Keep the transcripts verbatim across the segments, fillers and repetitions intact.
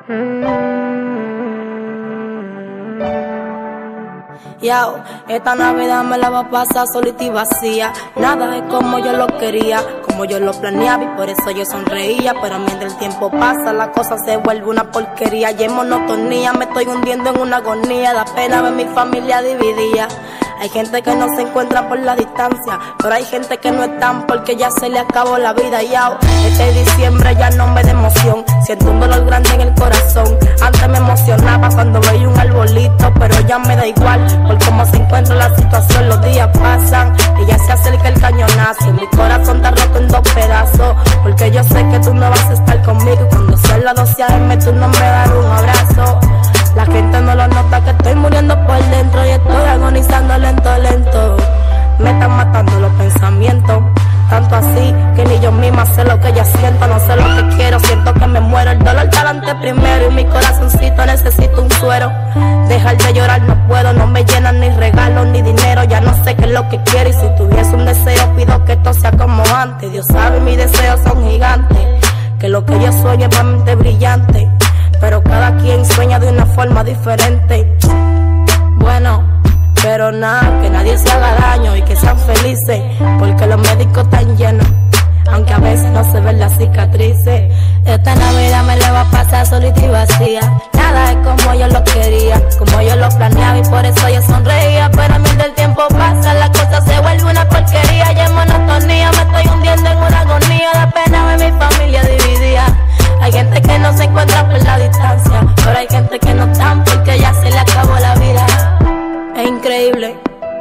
Yo, esta Navidad me la va a pasar solita y vacía. Nada es como yo lo quería, como yo lo planeaba, y por eso yo sonreía. Pero mientras el tiempo pasa, la cosa se vuelve una porquería. Y en monotonía me estoy hundiendo en una agonía. Da pena ver mi familia dividida. Hay gente que no se encuentra por la distancia, pero hay gente que no están porque ya se le acabó la vida. Yao, este diciembre ya no me da emoción, siento un dolor grande en el corazón. Antes me emocionaba cuando veía un arbolito, pero ya me da igual por cómo se encuentra la situación. Los días pasan y ya se acerca el cañonazo. Mi corazón está roto en dos pedazos, porque yo sé que tú no vas a estar conmigo. Cuando sea las doce a eme tú no me das un abrazo. La gente no lo nota que estoy muriendo por dentro y estoy agonizando lento, lento. Me están matando los pensamientos, tanto así que ni yo misma sé lo que yo siento. No sé lo que quiero, siento que me muero. El dolor está delante primero y mi corazoncito necesita un suero. Dejar de llorar no puedo, no me llenan ni regalos ni dinero. Ya no sé qué es lo que quiero y si tuviese un deseo pido que esto sea como antes. Dios sabe mis deseos son gigantes, que lo que yo sueño es realmente brillante, pero cada quien sueña de una forma diferente. Bueno, pero nada, que nadie se haga daño y que sean felices, porque los médicos están llenos, aunque a veces no se ven las cicatrices. Esta Navidad me la va a pasar solita y vacía. Nada es como yo lo quería, como yo lo planeaba, y por eso yo sonreía. Pero mientras el tiempo pasa, la cosa se vuelve una porquería. Y en monotonía me estoy hundiendo en una agonía. Da pena ver mi familia dividida. Hay gente que no se encuentra por la distancia, pero hay gente que no están porque ya se le acabó la vida. Es increíble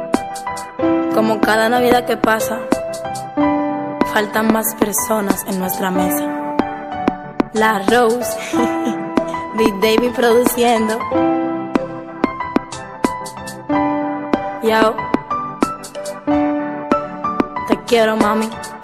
como cada Navidad que pasa faltan más personas en nuestra mesa. La Rose, Big David produciendo. Yo, te quiero, mami.